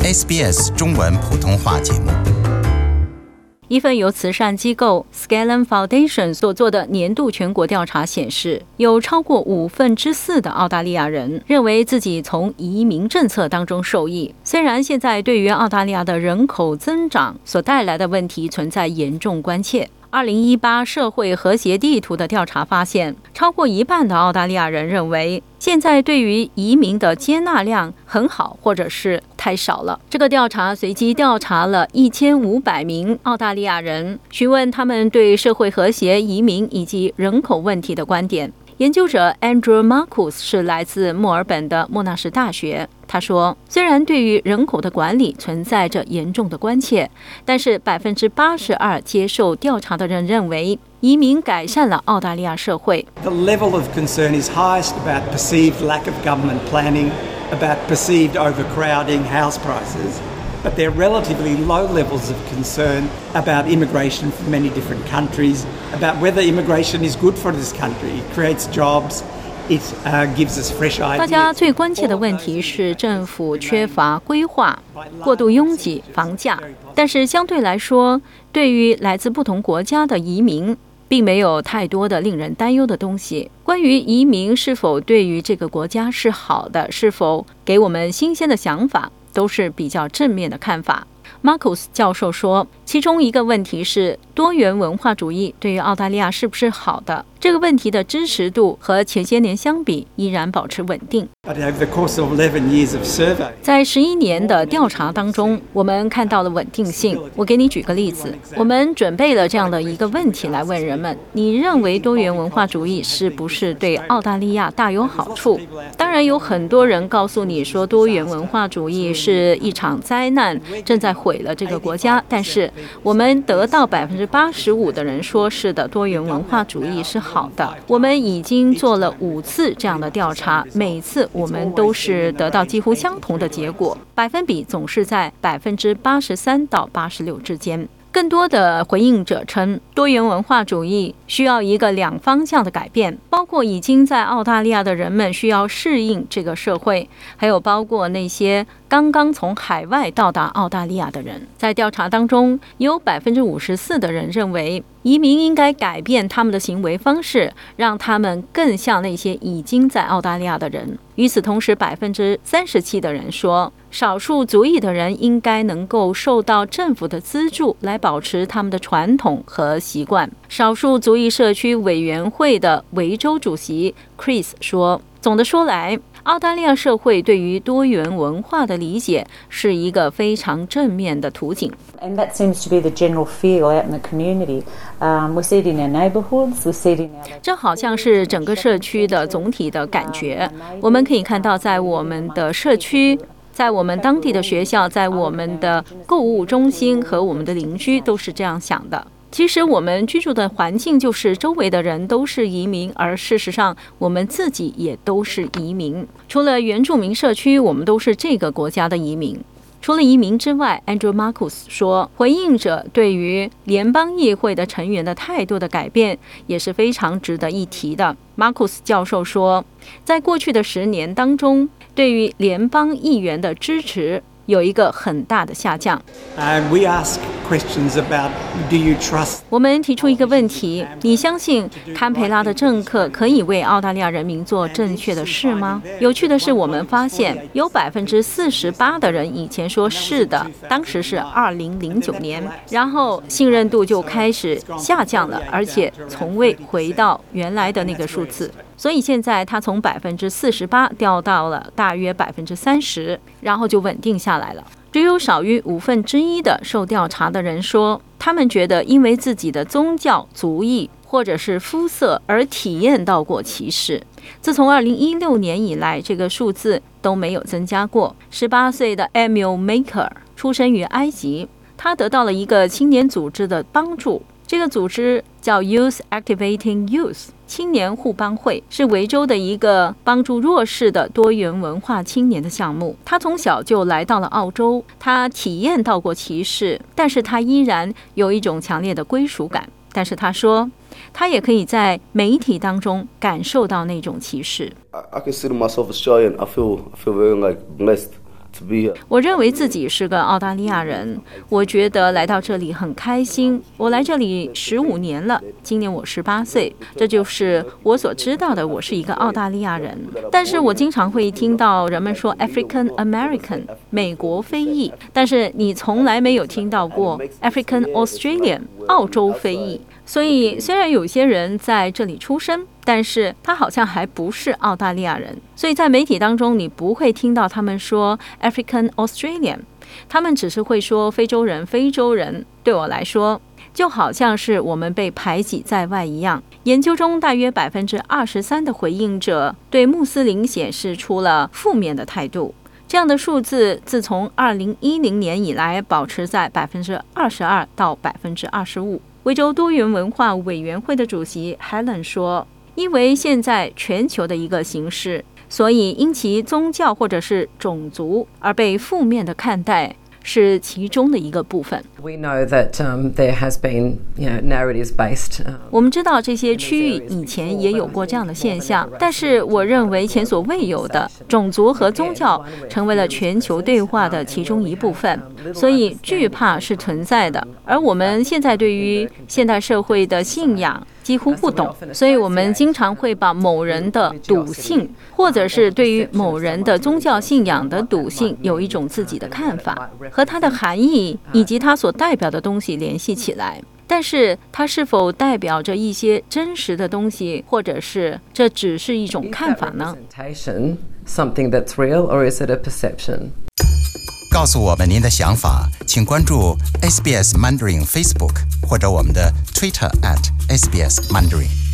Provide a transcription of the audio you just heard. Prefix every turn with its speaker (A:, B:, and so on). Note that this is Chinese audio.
A: SBS 中文普通话节目。
B: 一份由慈善机构 Scalan Foundation 所做的年度全国调查显示，有超过4%的澳大利亚人认为自己从移民政策当中受益。虽然现在对于澳大利亚的人口增长所带来的问题存在严重关切。2018社会和谐地图的调查发现，超过一半的澳大利亚人认为现在对于移民的接纳量很好，或者是太少了。这个调查随机调查了1500名澳大利亚人，询问他们对社会和谐、移民以及人口问题的观点。研究者 Andrew Marcus 是来自墨尔本的莫纳什大学。他说，虽然对于人口的管理存在着严重的关切，但是82%接受调查的人认为移民改善了澳大利亚社会。
C: The level of concern is highest about perceived lack of government planning, about perceived overcrowding, house prices.But there are relatively low levels of concern about immigration from many different countries, about whether immigration is good for this country. It creates jobs, it gives us fresh ideas.
B: 大家最关切的问题是政府缺乏规划、过度拥挤、房价。但是相对来说，对于来自不同国家的移民，并没有太多的令人担忧的东西。关于移民是否对于这个国家是好的，是否给我们新鲜的想法，都是比较正面的看法。Marcus 教授说，其中一个问题是多元文化主义对于澳大利亚是不是好的，这个问题的支持度和前些年相比依然保持稳定。在11年的调查当中，我们看到了稳定性。我给你举个例子，我们准备了这样的一个问题来问人们，你认为多元文化主义是不是对澳大利亚大有好处？当然有很多人告诉你说多元文化主义是一场灾难，正在毁了这个国家，但是我们得到85%的人说是的，多元文化主义是好的。我们已经做了5次这样的调查，每次我们都是得到几乎相同的结果，百分比总是在83%到86%之间。更多的回应者称，多元文化主义需要一个两方向的改变，包括已经在澳大利亚的人们需要适应这个社会，还有包括那些刚刚从海外到达澳大利亚的人。在调查当中，有54%的人认为移民应该改变他们的行为方式，让他们更像那些已经在澳大利亚的人。与此同时，37%的人说，少数族裔的人应该能够受到政府的资助来保持他们的传统和习惯。少数族裔社区委员会的维州主席 Chris 说，总的说来，澳大利亚社会对于多元文化的理解是一个非常正面的图景。
D: And that seems to be the general feel out in the community. We see it in our neighbourhoods, we see it in our...
B: 这好像是整个社区的总体的感觉。我们可以看到，在我们的社区，在我们当地的学校，在我们的购物中心和我们的邻居都是这样想的。其实我们居住的环境就是周围的人都是移民，而事实上我们自己也都是移民。除了原住民社区，我们都是这个国家的移民。除了移民之外， Andrew Marcus 说，回应者对于联邦议会的成员的态度的改变也是非常值得一提的。 Marcus 教授说，在过去的10年当中，对于联邦议员的支持有一个很大的下降。
C: We ask questions about, do you trust?
B: 我们提出一个问题，你相信堪培拉的政客可以为澳大利亚人民做正确的事吗？有趣的是，我们发现有48%的人以前说是的，当时是2009年，然后信任度就开始下降了，而且从未回到原来的那个数字。所以现在它从48%掉到了大约30%，然后就稳定下来了。只有少于1/5的受调查的人说，他们觉得因为自己的宗教、族裔或者是肤色而体验到过歧视。自从2016年以来，这个数字都没有增加过。18岁的 Emil Maker 出生于埃及，他得到了一个青年组织的帮助。这个组织叫 Youth Activating Youth 青年互帮会，是维州的一个帮助弱势的多元文化青年的项目。他从小就来到了澳洲，他体验到过歧视，但是他依然有一种强烈的归属感。但是他说，他也可以在媒体当中感受到那种歧视。
E: I consider myself Australian. I feel very blessed
B: 我认为自己是个澳大利亚人，我觉得来到这里很开心。我来这里15年了，今年我18岁，这就是我所知道的，我是一个澳大利亚人。但是我经常会听到人们说 African American 美国非裔，但是你从来没有听到过 African Australian 澳洲非裔。所以虽然有些人在这里出生，但是他好像还不是澳大利亚人，所以在媒体当中你不会听到他们说 African Australian， 他们只是会说非洲人。对我来说就好像是我们被排挤在外一样。研究中大约 23% 的回应者对穆斯林显示出了负面的态度，这样的数字自从2010年以来保持在 22% 到 25%。维州多元文化委员会的主席 Helen 说，因为现在全球的一个形势，所以因其宗教或者是种族而被负面的看待是其中的一个部分。我们知道这些区域以前也有过这样的现象，但是我认为前所未有的种族和宗教成为了全球对话的其中一部分，所以惧怕是存在的。而我们现在对于现代社会的信仰几乎不懂，所以我们经常会把某人的笃信，或者是对于某人的宗教信仰的笃信有一种自己的看法，和它的含义以及它所代表的东西联系起来。但是它是否代表着一些真实的东西，或者是这只是一种看法呢？
A: 告诉我们您的想法，请关注 SBS Mandarin Facebook 或者我们的 Twitter @SBS Mandarin。